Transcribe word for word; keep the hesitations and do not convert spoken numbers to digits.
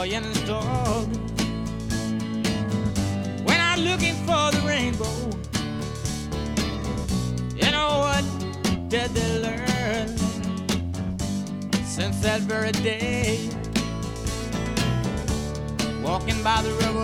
boy and his dog went out looking for the rainbow. You know what did they learn since that very day? Walking by the river